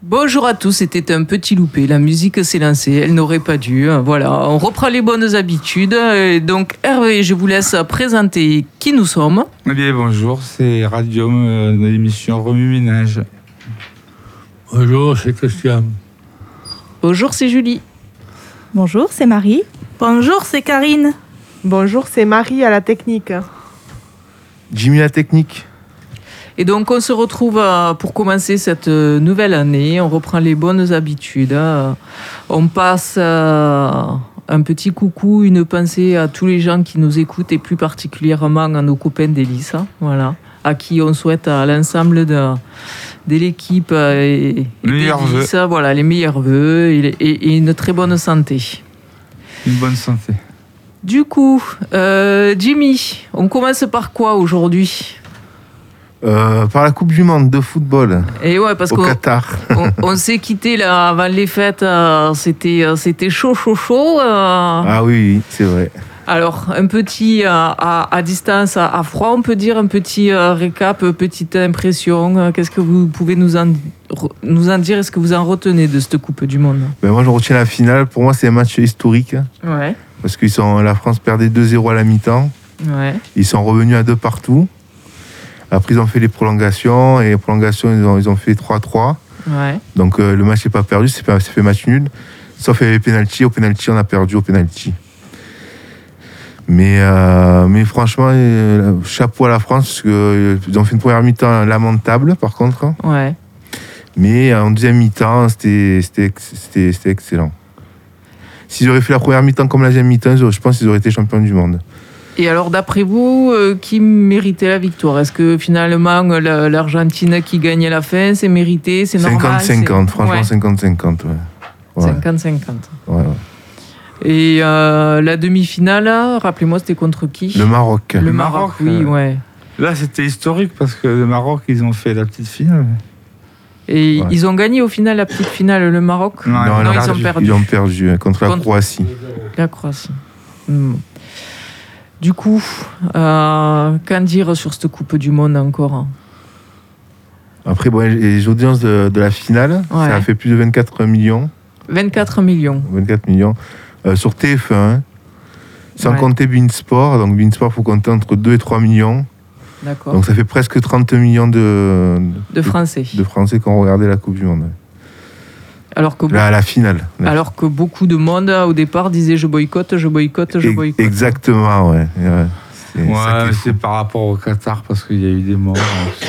Bonjour à tous, c'était un petit loupé. La musique s'est lancée, elle n'aurait pas dû. Voilà, on reprend les bonnes habitudes. Et donc, Hervé, je vous laisse présenter qui nous sommes. Eh bien, bonjour, c'est Radium de l'émission Remue Ménage. Bonjour, c'est Christian. Bonjour, c'est Julie. Bonjour, c'est Marie. Bonjour, c'est Karine. Bonjour, c'est Marie à la technique. Jimmy la technique. Et donc, on se retrouve pour commencer cette nouvelle année. On reprend les bonnes habitudes. On passe un petit coucou, une pensée à tous les gens qui nous écoutent et plus particulièrement à nos copains d'Hélice. Voilà, à qui on souhaite à l'ensemble de l'équipe et d'Hélice, voilà, les meilleurs vœux et une très bonne santé. Une bonne santé. Du coup, Jimmy, on commence par quoi aujourd'hui ? Par la Coupe du Monde de football. Et ouais, parce au Qatar. On s'est quitté là avant les fêtes. C'était chaud. Ah oui, c'est vrai. Alors, un petit à distance, à froid, on peut dire, un petit récap, petite impression. Qu'est-ce que vous pouvez nous en dire ? Est-ce que vous en retenez de cette Coupe du Monde ? Moi, je retiens la finale. Pour moi, c'est un match historique. Ouais. Parce que la France perdait 2-0 à la mi-temps. Ouais. Ils sont revenus à 2 partout. Après, ils ont fait les prolongations. Et les prolongations, ils ont fait 3-3. Ouais. Donc, le match n'est pas perdu. C'est fait match nul. Sauf qu'il y avait pénalty. Au pénalty, on a perdu au pénalty. Mais franchement, chapeau à la France. Parce qu'ils ont fait une première mi-temps lamentable, par contre. Ouais. Mais en deuxième mi-temps, c'était excellent. S'ils auraient fait la première mi-temps comme la deuxième mi-temps, je pense qu'ils auraient été champions du monde. Et alors, d'après vous, qui méritait la victoire ? Est-ce que finalement, l'Argentine qui gagnait la fin, c'est mérité, c'est normal ? 50-50, franchement, ouais. 50-50. Ouais. 50-50. Ouais. Et la demi-finale, rappelez-moi, c'était contre qui ? Le Maroc. Le Maroc, oui, ouais. Là, c'était historique parce que le Maroc, ils ont fait la petite finale. Et ils ont gagné au final la petite finale, le Maroc ? Non, ils ont perdu. Ils ont perdu contre la Croatie. La Croatie. Du coup, qu'en dire sur cette Coupe du Monde encore ? Après, les audiences de la finale, ça a fait plus de 24 millions. 24 millions. 24 millions. Sur TF1, sans compter Beansport. Donc Beansport, il faut compter entre 2 et 3 millions. D'accord. Donc ça fait presque 30 millions de Français. De Français qui ont regardé la Coupe du Monde. Alors que la finale. Alors que beaucoup de monde au départ disait je boycotte. Exactement, ouais. C'est par rapport au Qatar parce qu'il y a eu des morts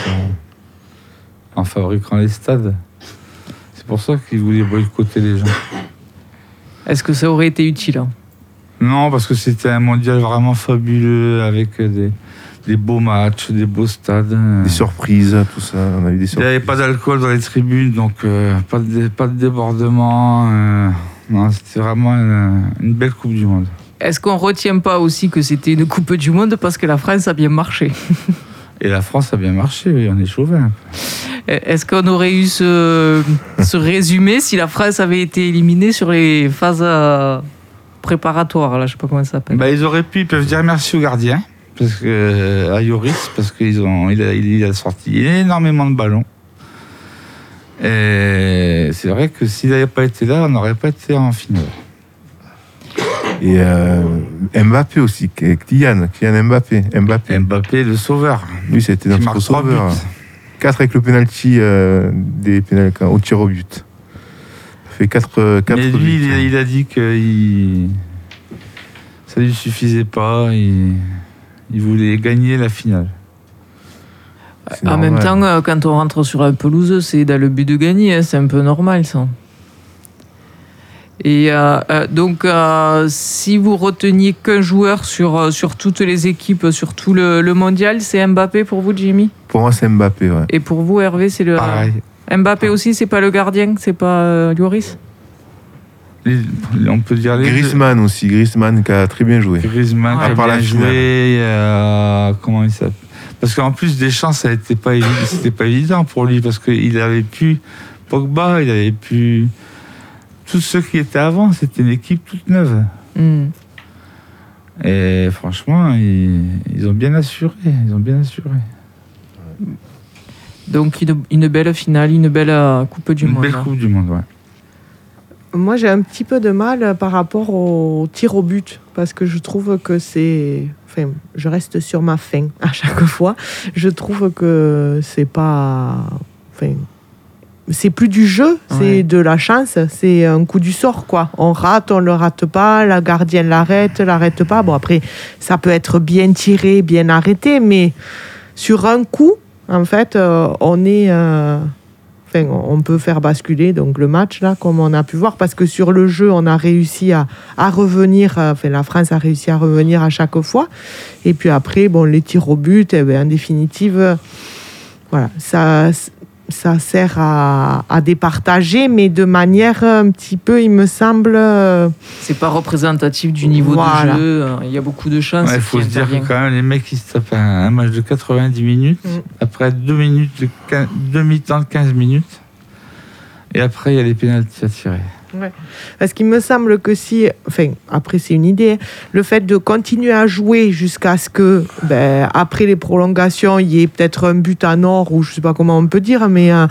en fabriquant les stades. C'est pour ça qu'ils voulaient boycotter les gens. Est-ce que ça aurait été utile ? Non, parce que c'était un mondial vraiment fabuleux avec des beaux matchs, des beaux stades. Des surprises, tout ça. On a eu des surprises. Il n'y avait pas d'alcool dans les tribunes, donc pas de débordement. Non, c'était vraiment une belle Coupe du Monde. Est-ce qu'on ne retient pas aussi que c'était une Coupe du Monde parce que la France a bien marché ? Et la France a bien marché, oui, on est chauvin. Est-ce qu'on aurait eu ce résumé si la France avait été éliminée sur les phases préparatoires, là, je ne sais pas comment ça s'appelle. Ils peuvent dire merci aux gardiens. Parce que, à Yoris, parce qu'il a sorti énormément de ballons. Et c'est vrai que s'il n'avait pas été là, on n'aurait pas été en finale. Et Mbappé aussi, Kylian Mbappé. Mbappé, le sauveur. Lui, c'était notre sauveur. 4 avec le penalty au tir au but. Ça fait 4 Mais lui, buts. il a dit que ça ne lui suffisait pas. Il voulait gagner la finale. En même temps, quand on rentre sur la pelouse, c'est dans le but de gagner. C'est un peu normal, ça. Et donc, si vous reteniez qu'un joueur sur toutes les équipes, sur tout le mondial, c'est Mbappé pour vous, Jimmy ? Pour moi, c'est Mbappé, ouais. Et pour vous, Hervé, c'est le... Pareil. Mbappé aussi, c'est pas le gardien ? C'est pas Lloris ? On peut dire Griezmann aussi, Griezmann qui a très bien joué. Griezmann qui a bien joué. Comment il s'appelle ? Parce qu'en plus, Deschamps, c'était pas évident pour lui parce qu'il avait pu Pogba, il avait pu tous ceux qui étaient avant, c'était une équipe toute neuve. Et franchement, ils ont bien assuré. Donc une belle finale, une belle Coupe du Monde. Une belle Coupe du Monde, ouais. Moi, j'ai un petit peu de mal par rapport au tir au but, parce que je trouve que c'est... Enfin, je reste sur ma faim à chaque fois. Je trouve que c'est pas... Enfin, c'est plus du jeu, c'est de la chance, c'est un coup du sort, quoi. On rate, on le rate pas, la gardienne l'arrête pas. Bon, après, ça peut être bien tiré, bien arrêté, mais sur un coup, en fait, on est... Enfin, on peut faire basculer donc, le match, là, comme on a pu voir, parce que sur le jeu, on a réussi à revenir, enfin, la France a réussi à revenir à chaque fois. Et puis après, bon, les tirs au but, en définitive, voilà, ça sert à départager, mais de manière un petit peu, il me semble... C'est pas représentatif du niveau de jeu, il y a beaucoup de chances. Il faut se dire que quand même, les mecs, ils se tapent un match de 90 minutes, après 2 mi-temps de 15 minutes, et après, il y a les pénaltys à tirer. Ouais. Parce qu'il me semble que si, enfin, après c'est une idée, le fait de continuer à jouer jusqu'à ce que, après les prolongations, il y ait peut-être un but à Nord, ou je sais pas comment on peut dire, mais la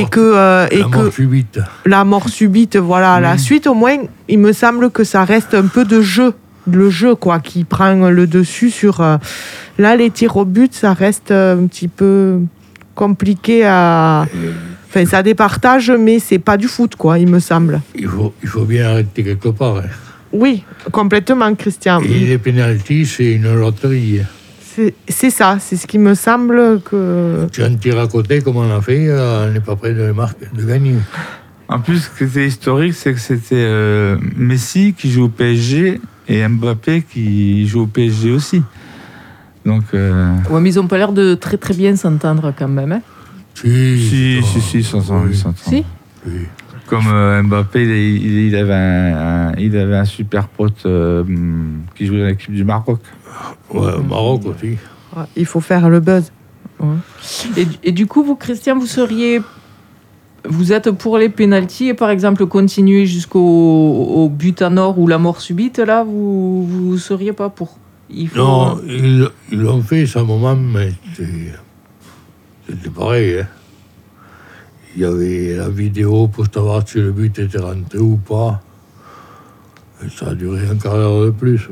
mort subite, voilà, la suite, au moins, il me semble que ça reste un peu de jeu, le jeu, quoi, qui prend le dessus sur. Là, les tirs au but, ça reste un petit peu compliqué à. Enfin, ça départage, mais c'est pas du foot, quoi, il me semble. Il faut bien arrêter quelque part. Hein. Oui, complètement, Christian. Et les pénaltys, c'est une loterie. C'est ça, c'est ce qui me semble que... Tu as un tir à côté, comme on a fait, on n'est pas prêt de gagner. En plus, ce qui était historique, c'est que c'était Messi qui joue au PSG et Mbappé qui joue au PSG aussi. Donc, Ouais, mais ils n'ont pas l'air de très très bien s'entendre quand même, hein. Si, s'entend. Si. Comme Mbappé, il avait un super pote qui jouait dans l'équipe du Maroc. Ouais, au Maroc aussi. Ouais, il faut faire le buzz. Ouais. Et du coup, vous, Christian, vous êtes pour les pénaltys et par exemple continuer jusqu'au but à Nord ou la mort subite, là, vous seriez pas pour? Non, ils l'ont fait ça, moment, mais c'était pareil. Hein. Il y avait la vidéo pour savoir si le but était rentré ou pas. Et ça a duré un quart d'heure de plus.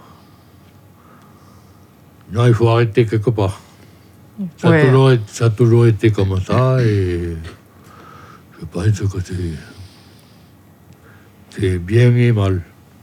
Non, il faut arrêter quelque part. Ça a toujours été comme ça et je pense que c'est bien et mal.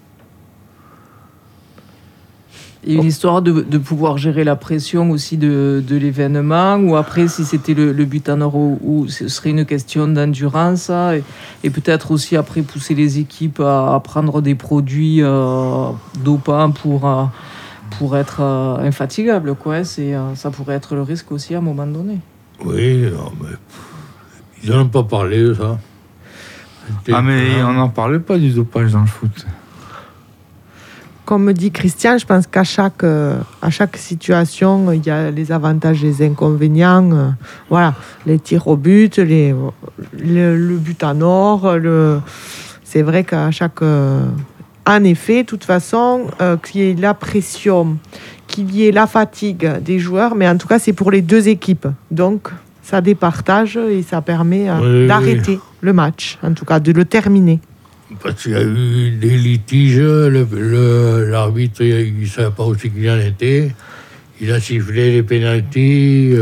Et une histoire de pouvoir gérer la pression aussi de l'événement, ou après, si c'était le but en or, où ce serait une question d'endurance, et peut-être aussi après pousser les équipes à prendre des produits dopants pour être infatigables, quoi. Ça pourrait être le risque aussi à un moment donné. Oui, non, mais ils n'en ont pas parlé de ça. Mais on n'en parle pas du dopage dans le foot. Comme dit Christian, je pense qu'à chaque situation, il y a les avantages et les inconvénients. Voilà, les tirs au but, le but en or. C'est vrai qu'à chaque... En effet, de toute façon, qu'il y ait la pression, qu'il y ait la fatigue des joueurs, mais en tout cas, c'est pour les deux équipes. Donc, ça départage et ça permet d'arrêter le match, en tout cas, de le terminer. Parce qu'il y a eu des litiges, l'arbitre, il ne savait pas aussi qu'il en était. Il a sifflé les pénaltys.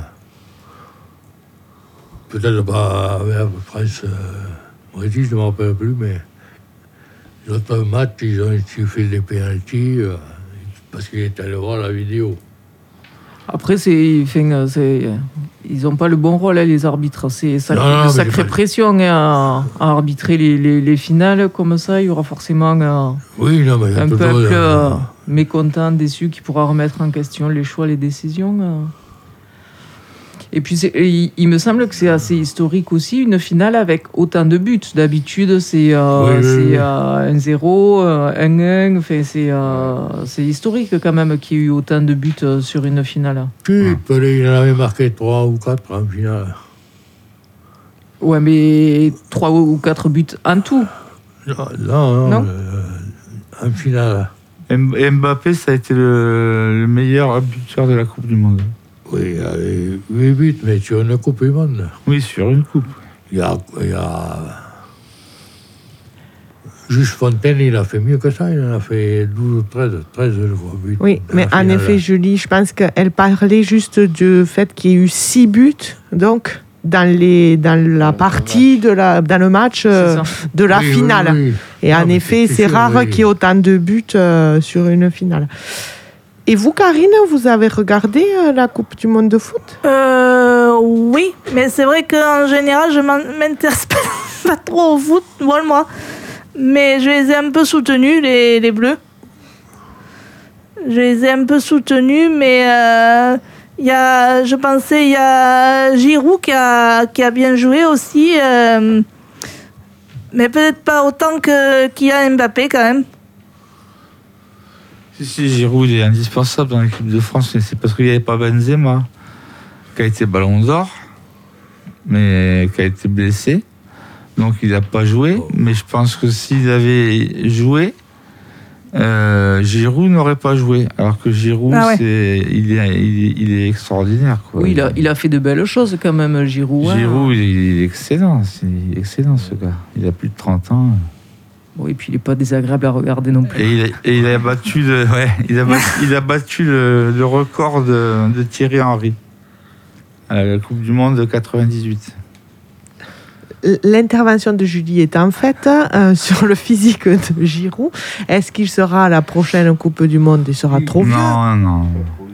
Peut-être pas avec la France, Brésil, je ne me rappelle plus, mais l'autre match, ils ont sifflé les pénaltys parce qu'il était allé voir la vidéo. Après, ils n'ont pas le bon rôle, hein, les arbitres. C'est une sacrée pression à arbitrer les finales comme ça. Il y aura forcément un peuple mécontent, déçu, qui pourra remettre en question les choix, les décisions. Et puis, il me semble que c'est assez historique aussi, une finale avec autant de buts. D'habitude, c'est 1-0, 1-1. Enfin, c'est historique quand même qu'il y ait eu autant de buts sur une finale. Oui, il en avait marqué 3 ou 4 en finale. Ouais, mais 3 ou 4 buts en tout. Non. En finale. Mbappé, ça a été le meilleur buteur de la Coupe du Monde. Oui, il y a les 8 buts, mais sur une Coupe du Monde. Oui, sur une coupe. Il y a Juste Fontaine, il a fait mieux que ça. Il en a fait 12 ou 13 je crois, buts. Oui, mais en effet, Julie, je pense qu'elle parlait juste du fait qu'il y ait eu 6 buts, donc, dans la partie, dans le match de la finale. Oui. Et en effet, c'est rare qu'il y ait autant de buts sur une finale. Et vous, Karine, vous avez regardé la Coupe du Monde de foot? Oui, mais c'est vrai qu'en général, je m'intéresse pas trop au foot, moi. Mais je les ai un peu soutenus, les Bleus. Je les ai un peu soutenus, mais je pensais il y a Giroud qui a bien joué aussi, mais peut-être pas autant qu'il y a Mbappé quand même. Si, Giroud il est indispensable dans l'équipe de France, mais c'est parce qu'il n'y avait pas Benzema, qui a été Ballon d'Or, mais qui a été blessé. Donc il n'a pas joué, mais je pense que s'il avait joué, Giroud n'aurait pas joué. Alors que Giroud, il est extraordinaire. Quoi. Oui, il a fait de belles choses quand même, Giroud. Giroud, il est excellent. Il est excellent, ce gars. Il a plus de 30 ans. Oui, et puis il n'est pas désagréable à regarder non plus. Et il a battu le record de Thierry Henry à la Coupe du Monde de 98. L'intervention de Julie est en fait sur le physique de Giroud. Est-ce qu'il sera à la prochaine Coupe du Monde? Il sera trop vieux? Non.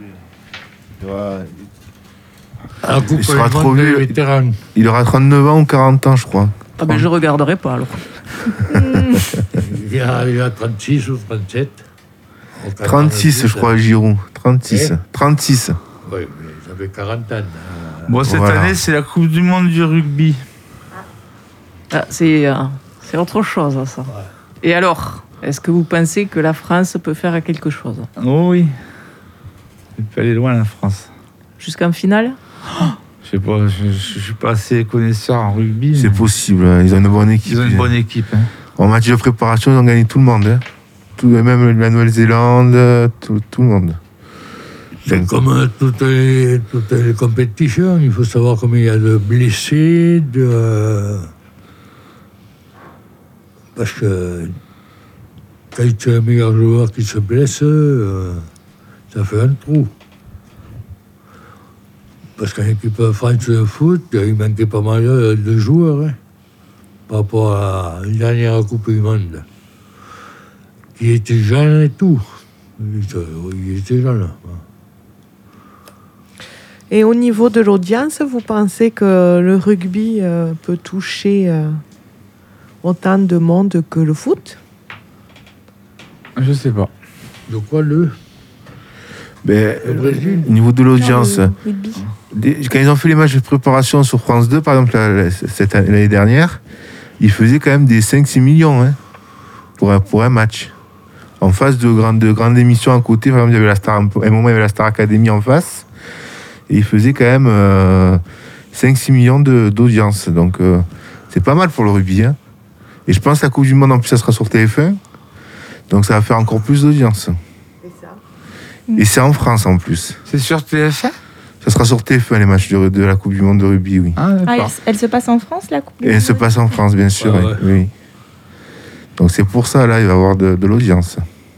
Il sera trop vieux. Il aura 39 ans ou 40 ans, je crois. Ah ben, je ne regarderai pas alors. Il a 36 ou 37. 36, je crois, Giroud. 36. 36. Oui, mais ça fait 40 ans. Bon, cette année, c'est la Coupe du Monde du rugby. Ah, c'est autre chose, ça. Ouais. Et alors, est-ce que vous pensez que la France peut faire quelque chose? Oh oui. Elle peut aller loin, la France. Jusqu'en finale? Je sais pas, je suis pas assez connaisseur en rugby. C'est possible, hein. Ils ont une bonne équipe. Ils ont une bonne équipe. Hein. En match de préparation, ils ont gagné tout le monde. Hein. Même la Nouvelle-Zélande, tout le monde. C'est comme toutes les compétitions. Il faut savoir combien il y a de blessés, parce que quand tu as un meilleur joueur qui se blesse, ça fait un trou. Parce qu'en équipe de France de foot, il manquait pas mal de joueurs hein, par rapport à la dernière Coupe du Monde. Qui était jeune et tout. Il était jeune. Et au niveau de l'audience, vous pensez que le rugby peut toucher autant de monde que le foot? Je sais pas. De quoi le au niveau de l'audience, quand ils ont fait les matchs de préparation sur France 2, par exemple, l'année dernière, ils faisaient quand même des 5-6 millions hein, pour un match. En face de grandes émissions à côté, par exemple, il y avait à un moment, il y avait la Star Academy en face, et ils faisaient quand même 5-6 millions d'audience. Donc, c'est pas mal pour le rugby. Hein. Et je pense que la Coupe du Monde, en plus, ça sera sur TF1. Donc, ça va faire encore plus d'audience. Et c'est en France, en plus. C'est sur TF1? Ça sera sur TF1, les matchs de la Coupe du Monde de rugby, oui. Ah, elle se passe en France, la Coupe du Monde? Elle se passe en France, bien sûr, oui. Donc, c'est pour ça, là, il va y avoir de l'audience.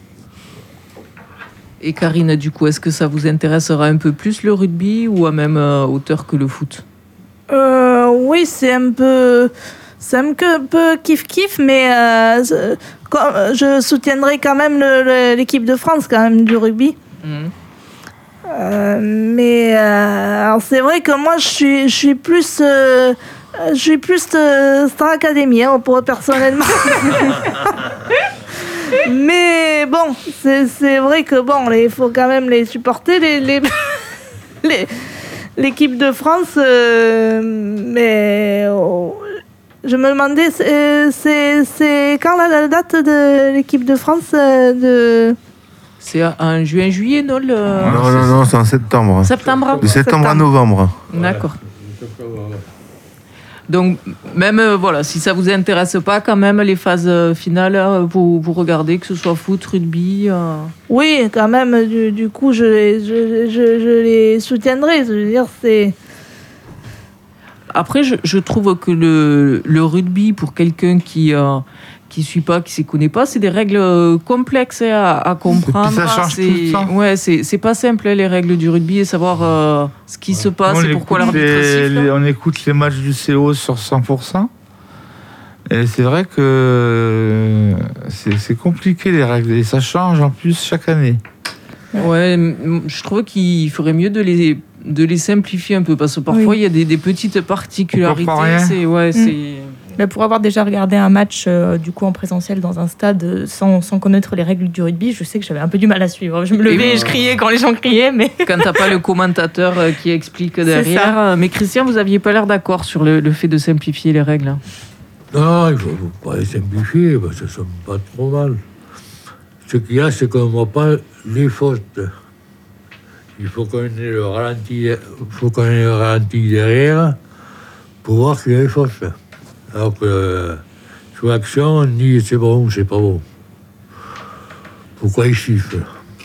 Et Karine, du coup, est-ce que ça vous intéressera un peu plus le rugby ou à même hauteur que le foot? Oui, c'est un peu kiff-kiff, mais je soutiendrai quand même l'équipe de France quand même du rugby. Mais alors c'est vrai que moi je suis plus Star Academy hein, pour personnellement. Mais bon, c'est vrai que bon, il faut quand même les supporter l'équipe de France, mais je me demandais, c'est quand la date de l'équipe de France C'est en juillet, non Non, c'est en septembre. Septembre. De septembre à novembre. D'accord. Donc, même, si ça vous intéresse pas, quand même, les phases finales, vous regardez, que ce soit foot, rugby. Oui, quand même, du coup, je les soutiendrai. Je veux dire, c'est... Après, je trouve que le rugby, pour quelqu'un qui suit pas, qui s'y connaît pas, c'est des règles complexes à comprendre. Ça change tout le temps. Ouais, c'est pas simple, les règles du rugby, et savoir ce qui se passe et pourquoi l'arbitre siffle. On écoute les matchs du CO sur 100%. Et c'est vrai que c'est compliqué, les règles. Et ça change en plus chaque année. Ouais, je trouve qu'il ferait mieux de les simplifier un peu, parce que parfois il y a des petites particularités. Mais pour avoir déjà regardé un match du coup en présentiel dans un stade sans connaître les règles du rugby, je sais que j'avais un peu du mal à suivre. Je me levais et je criais quand les gens criaient, mais quand t'as pas le commentateur qui explique derrière. Mais Christian, vous aviez pas l'air d'accord sur le fait de simplifier les règles. Non, il ne faut pas les simplifier, parce que ça sonne pas trop mal. Ce qu'il y a, c'est qu'on ne voit pas les fautes. Il faut qu'on ait le ralenti derrière pour voir qu'il y a les fautes. Alors que sur l'action, on dit c'est bon ou c'est pas bon. Pourquoi ils sifflent?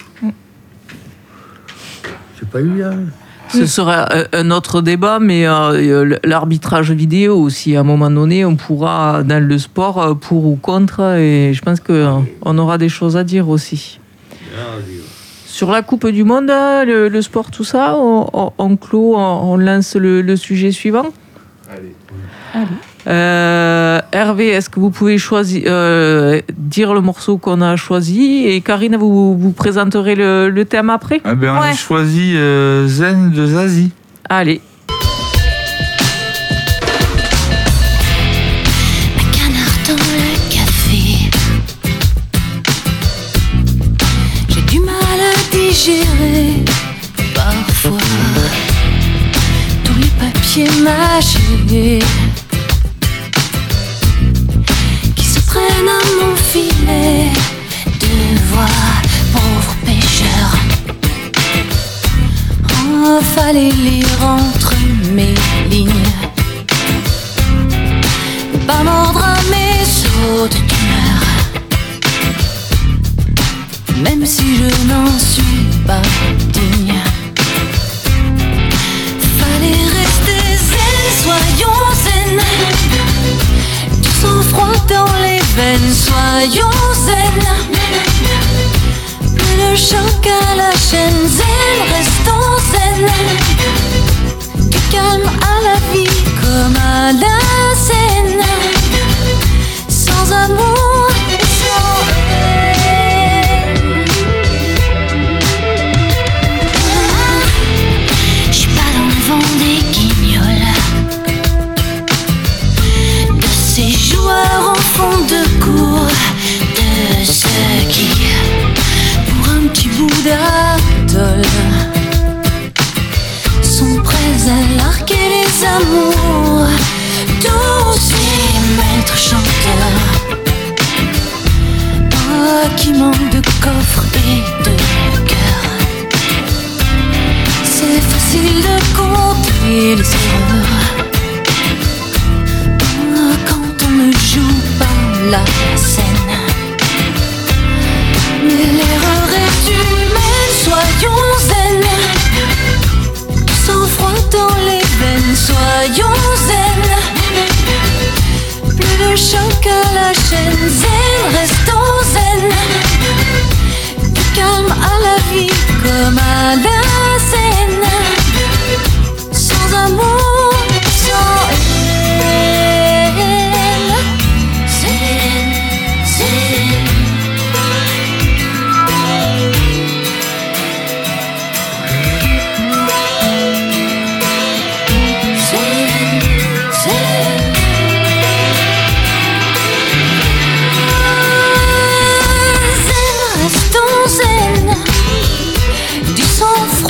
C'est pas évident. Ce sera un autre débat, mais l'arbitrage vidéo aussi, à un moment donné, on pourra, dans le sport, pour ou contre, et je pense qu'on aura des choses à dire aussi. Sur la Coupe du Monde, le sport, tout ça, on clôt, on lance le sujet suivant. Allez. Hervé, est-ce que vous pouvez dire le morceau qu'on a choisi, et Karine, vous présenterez le thème après? On a choisi Zen de Zazie. Allez. Un canard dans le café. J'ai du mal à digérer parfois tous les papiers mâchés à mon filet de voix, pauvre pêcheur. Oh, fallait lire entre mes lignes, pas mordre à mes sauts d'humeur, même si je n'en suis pas digne. Fallait rester zen, soyons zen. Du sang-froid dans les veines, soyons zen. Plus de choc à la chaîne, zen, restons zen. Du calme à la vie comme à la scène. Sans amour, sans haine. J'suis pas dans le vent des guignols, de ces joueurs en fond de cours, de ceux qui, pour un petit bout d'atoll, sont prêts à larguer les amours. Tous ces maîtres chanteurs, oh, qui manquent de coffre et de cœur. C'est facile de compter les erreurs quand on ne joue pas la scène. Mais l'erreur est humaine, soyons zen. Du sang-froid dans les veines, soyons zen. Plus de choc à la chaîne, zen, restons zen. Du calme à la vie comme à la scène. Sans amour, sans haine. Zen, zen. Du sang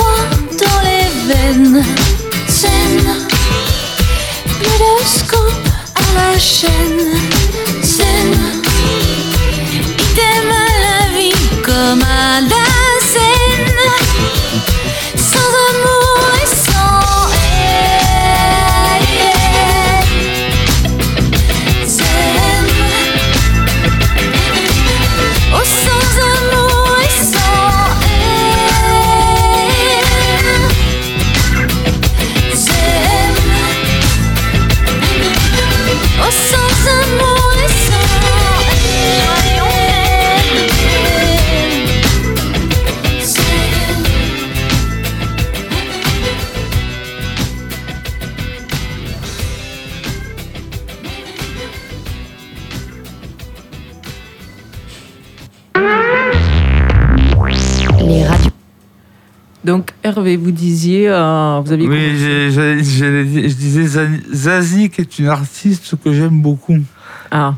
Donc Hervé, vous disiez, vous aviez. Oui, je disais Zazie, qui est une artiste que j'aime beaucoup. Ah.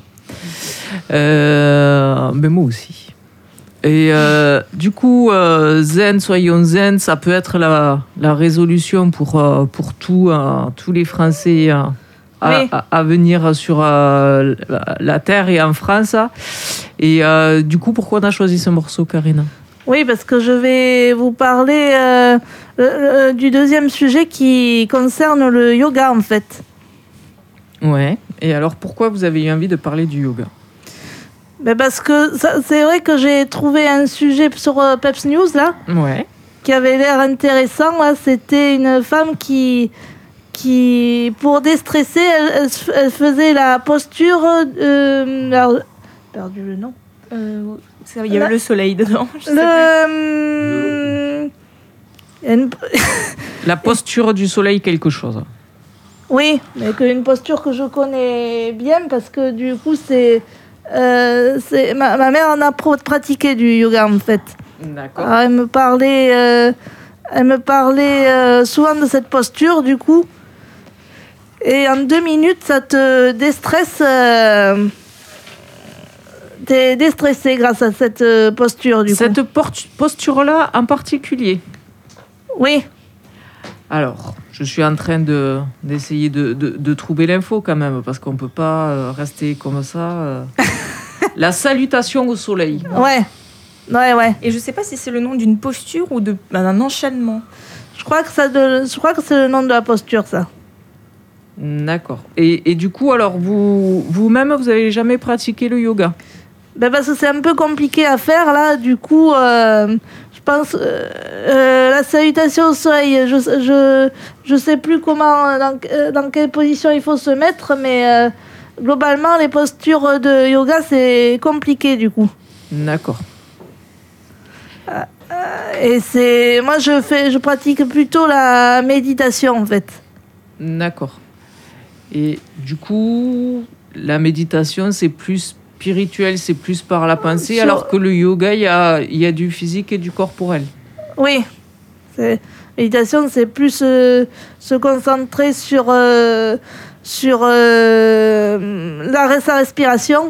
Mais moi aussi. Et du coup, zen, soyons zen, ça peut être la résolution pour tous les Français à venir sur la Terre et en France. Et du coup, pourquoi on a choisi ce morceau, Karina ? Oui, parce que je vais vous parler du deuxième sujet qui concerne le yoga, en fait. Ouais. Et alors, pourquoi vous avez eu envie de parler du yoga ? Parce que c'est vrai que j'ai trouvé un sujet sur Peps News, là, qui avait l'air intéressant. Là. C'était une femme qui pour déstresser, elle faisait la posture... perdu le nom. Il y avait le soleil dedans. La posture du soleil, quelque chose. Oui, mais une posture que je connais bien parce que du coup, ma mère en a pratiqué du yoga en fait. D'accord. Alors, elle me parlait souvent de cette posture du coup. Et en 2 minutes, ça te déstresse. T'es déstressé grâce à cette posture du coup. Cette posture-là en particulier. Oui. Alors, je suis en train d'essayer de trouver l'info quand même, parce qu'on ne peut pas rester comme ça. La salutation au soleil. Ouais. Et je ne sais pas si c'est le nom d'une posture ou d'un enchaînement. Je crois que c'est le nom de la posture, ça. D'accord. Et du coup, alors, vous-même, vous n'avez jamais pratiqué le yoga ? Parce que c'est un peu compliqué à faire, là. Du coup, je pense... la salutation au soleil, je sais plus comment, dans quelle position il faut se mettre, mais globalement, les postures de yoga, c'est compliqué, du coup. D'accord. Et moi, je pratique plutôt la méditation, en fait. D'accord. Et du coup, la méditation, c'est plus spirituel, c'est plus par la pensée, alors que le yoga, il y a du physique et du corporel. Oui. Méditation, c'est plus se concentrer sur sa respiration.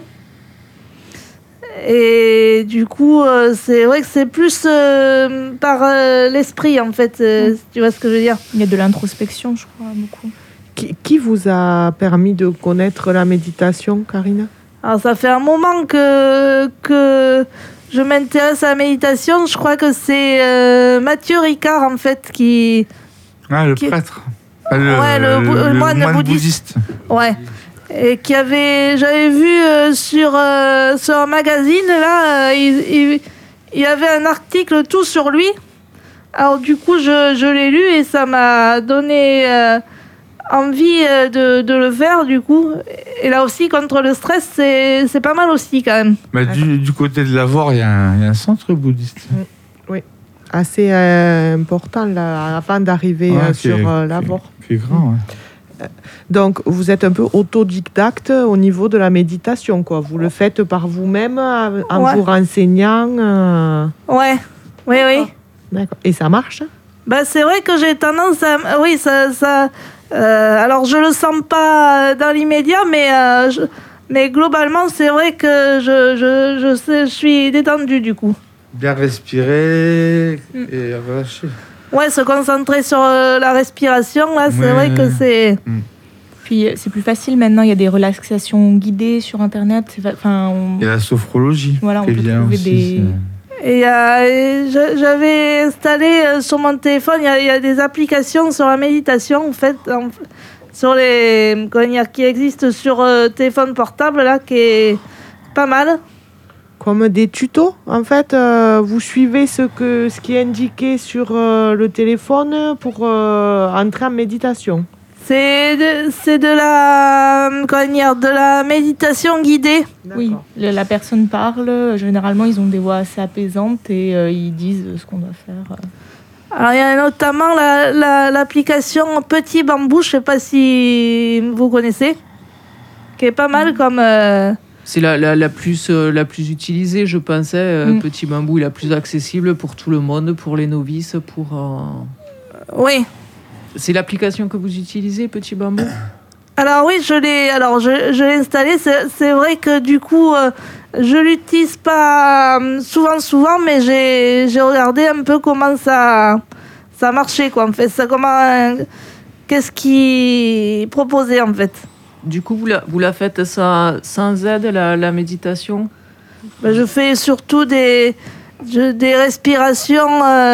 Et du coup, c'est vrai que c'est plus par l'esprit, en fait, si tu vois ce que je veux dire. Il y a de l'introspection, je crois, beaucoup. Qui vous a permis de connaître la méditation, Karina ? Alors, ça fait un moment que je m'intéresse à la méditation. Je crois que c'est Mathieu Ricard, en fait, qui... Ah, le prêtre. Le moine bouddhiste. Ouais. Et j'avais vu sur un magazine, là, il y avait un article tout sur lui. Alors, du coup, je l'ai lu et ça m'a donné... envie de le faire du coup, et là aussi contre le stress c'est pas mal aussi quand même. Du côté de Lavore, il y a un centre bouddhiste. Oui, assez important là, avant d'arriver sur Lavore. Qui est grand, ouais. Donc vous êtes un peu autodidacte au niveau de la méditation, quoi. Vous le faites par vous-même en vous renseignant. Oui. D'accord. Et ça marche? C'est vrai que j'ai tendance à... Oui, ça... alors, je le sens pas dans l'immédiat, mais globalement, c'est vrai que je suis détendue, du coup. Bien respirer et relâcher. Ouais, se concentrer sur la respiration, là, c'est vrai que c'est... Puis, c'est plus facile maintenant, il y a des relaxations guidées sur Internet. Il y a la sophrologie. Voilà, on peut trouver aussi, des... Et j'avais installé sur mon téléphone, il y a des applications sur la méditation, en fait, qui existent sur téléphone portable, là, qui est pas mal. Comme des tutos, en fait, vous suivez ce qui est indiqué sur le téléphone pour entrer en méditation. C'est de la méditation guidée. D'accord. Oui, la personne parle. Généralement, ils ont des voix assez apaisantes et ils disent ce qu'on doit faire. Alors, il y a notamment l'application Petit Bambou, je ne sais pas si vous connaissez, qui est pas mal comme... C'est la plus utilisée, je pensais. Petit Bambou est la plus accessible pour tout le monde, pour les novices, pour... Oui. C'est l'application que vous utilisez, Petit Bambou ? Alors oui, je l'ai installé. C'est vrai que du coup, je l'utilise pas souvent, mais j'ai regardé un peu comment ça marchait, quoi. En fait, qu'est-ce qui proposait, en fait. Du coup, vous la faites sans aide, la méditation ? Je fais surtout des respirations,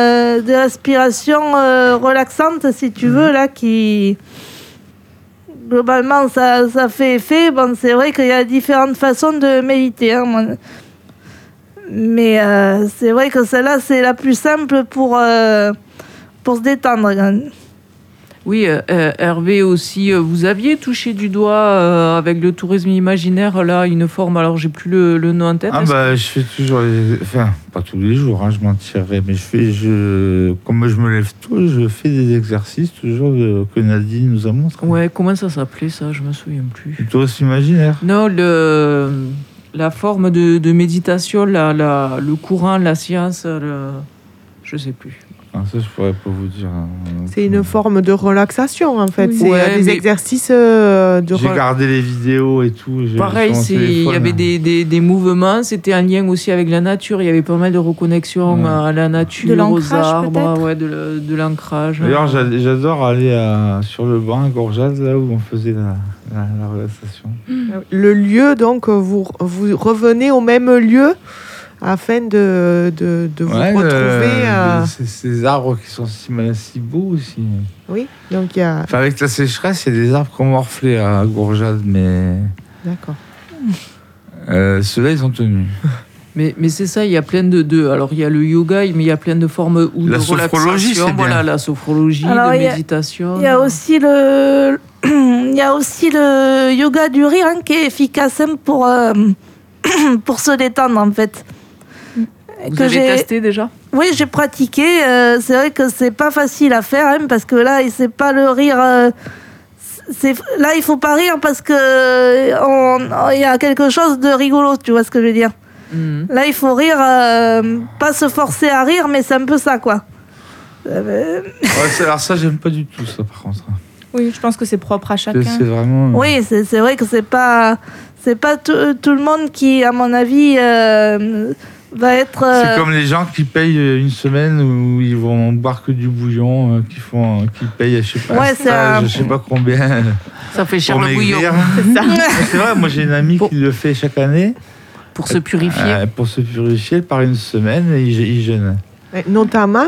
relaxantes, si tu veux, là, qui... Globalement, ça fait effet. Bon, c'est vrai qu'il y a différentes façons de méditer. Hein, mais c'est vrai que celle-là, c'est la plus simple pour se détendre. Oui, Hervé aussi, vous aviez touché du doigt avec le tourisme imaginaire, là, une forme, alors j'ai plus le nom en tête. Je fais toujours enfin, pas tous les jours, hein, je mentirais, mais comme je me lève tôt, je fais des exercices toujours que Nadine nous a montré. Ouais, comment ça s'appelait ça ? Je me souviens plus. Le tourisme imaginaire ? Non, la forme de méditation, le courant, la science, je sais plus. Ça, je pourrais pas vous dire. C'est une forme de relaxation, en fait. Oui. C'est des exercices de J'ai gardé les vidéos et tout. Pareil, il y avait des mouvements. C'était un lien aussi avec la nature. Il y avait pas mal de reconnexion à la nature, aux arbres, de l'ancrage. D'ailleurs, j'adore aller sur le banc à Gorjade, là où on faisait la relaxation. Le lieu, donc, vous revenez au même lieu afin de vous retrouver. Ces arbres qui sont si beaux aussi. Oui, donc il y a... Enfin, avec la sécheresse, il y a des arbres qui ont morflé à Gourjade, mais... D'accord. Ceux-là, ils ont tenu. Mais c'est ça, il y a plein de... Alors, il y a le yoga, mais il y a plein de formes de sophrologie, c'est bien. Voilà, la sophrologie, la méditation. Il y a aussi le yoga du rire, hein, qui est efficace pour se détendre, en fait. Vous avez testé déjà ? Oui, j'ai pratiqué. C'est vrai que c'est pas facile à faire, hein, parce que là, c'est pas le rire. Là, il faut pas rire parce que il y a quelque chose de rigolo. Tu vois ce que je veux dire ? Là, il faut rire, pas se forcer à rire, mais c'est un peu ça, quoi. Alors ça, j'aime pas du tout ça, par contre. Oui, je pense que c'est propre à chacun. C'est vraiment... Oui, c'est vrai que c'est pas tout le monde qui, à mon avis, va être... C'est comme les gens qui payent une semaine où ils vont boire que du bouillon, qui payent, je sais pas, je sais pas combien. Ça fait cher le bouillon. C'est ça. C'est vrai, moi j'ai une amie qui le fait chaque année. Pour se purifier. Pour se purifier, par une semaine, il jeûne. Notamment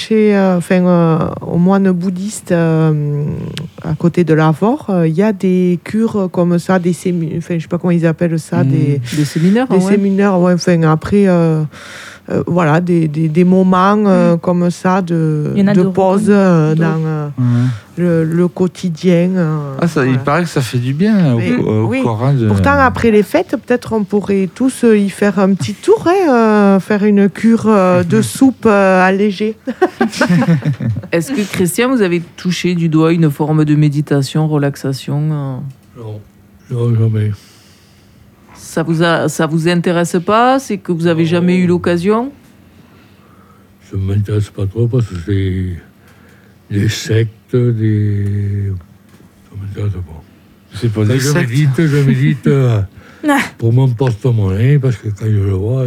au moine bouddhiste à côté de l'Avor, il y a des cures comme ça, je sais pas comment ils appellent ça, des séminaires. Des séminaires, ouais, après, voilà, des moments comme ça de pause dans le quotidien. Il paraît que ça fait du bien au corps. Hein, Pourtant, après les fêtes, peut-être on pourrait tous y faire un petit tour, faire une cure de soupe allégée. Est-ce que, Christian, vous avez touché du doigt une forme de méditation, relaxation Non, jamais. Ça vous intéresse pas ? C'est que vous avez jamais eu l'occasion ? Ça ne m'intéresse pas trop parce que c'est des sectes, ça ne m'intéresse pas. C'est pas des sectes. Je médite pour mon porte-monnaie parce que quand je le vois,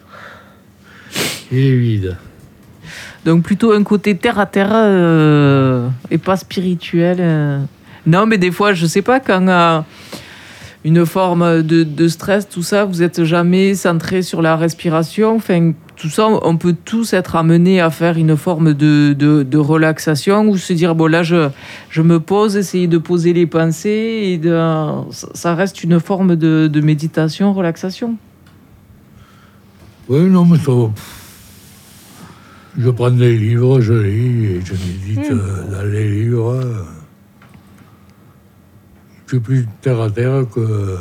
il est vide. Donc plutôt un côté terre à terre et pas spirituel. Non, mais des fois, je sais pas, quand une forme de stress, tout ça, vous êtes jamais centré sur la respiration. Enfin, tout ça, on peut tous être amenés à faire une forme de relaxation ou se dire, bon là, je me pose, essayer de poser les pensées et ça reste une forme de méditation, relaxation. Oui, non, mais ça va. Je prends des livres, je lis et je médite dans les livres. Je suis plus terre à terre que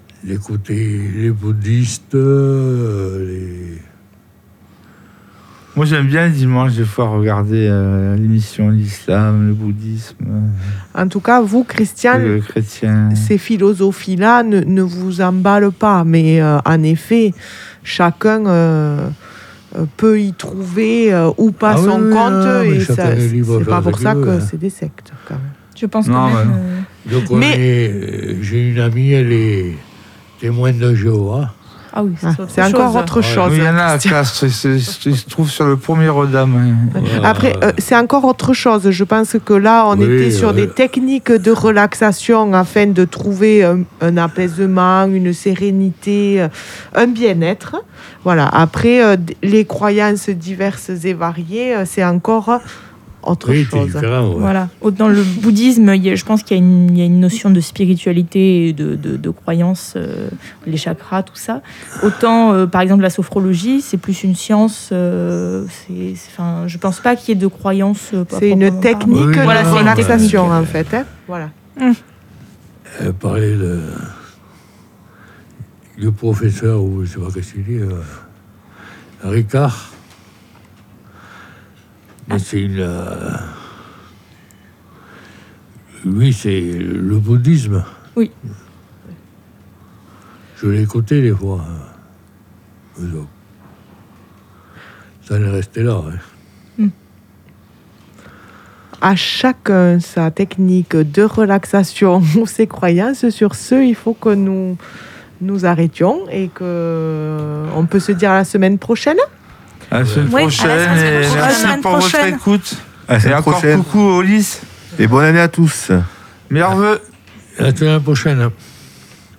d'écouter les bouddhistes, Moi, j'aime bien dimanche, des fois, regarder l'émission l'islam, le bouddhisme, En tout cas, vous, Christian, le chrétien. ces philosophies-là ne vous emballent pas. Mais en effet, chacun peut y trouver ou pas son compte. mais Et chacun ça, est libre de c'est pas faire pour ce qu'il ça veut, que hein. c'est des sectes, quand même. Je pense Non, que même. ouais. Donc, j'ai une amie, elle est témoin de Jéhovah. Ah oui, C'est encore autre chose. Oui, il y en a à Christian. Castres, il se trouve sur le premier Rodam. Après, c'est encore autre chose. Je pense que là, on Oui, était sur des techniques de relaxation afin de trouver un apaisement, une sérénité, un bien-être. Voilà. Après, les croyances diverses et variées, c'est encore autre Oui, c'est chose. différent. Ouais. Voilà. Dans le bouddhisme, je pense qu'il y a une notion de spiritualité et de croyance, les chakras, tout ça. Autant, par exemple, la sophrologie, c'est plus une science. Je pense pas qu'il y ait de croyance. C'est une technique Oui, de voilà, c'est une relaxation, technique. en fait. Hein. Voilà. Elle parlait du professeur, ou je ne sais pas qu'est-ce qu'il dit, Ricard. Mais c'est une. Lui, c'est le bouddhisme. Oui. Je l'ai écouté des fois. Ça en est resté là. Hein. À chacun sa technique de relaxation ou ses croyances. Sur ce, il faut que nous arrêtions et qu'on peut se dire à la semaine prochaine. À la semaine Oui, à la prochaine, semaine et prochaine. À la merci semaine pour votre prochaine. écoute. À la Et semaine encore prochaine. coucou aux Lys. Et bonne année à tous. Meilleurs vœux. À la semaine prochaine. Hein.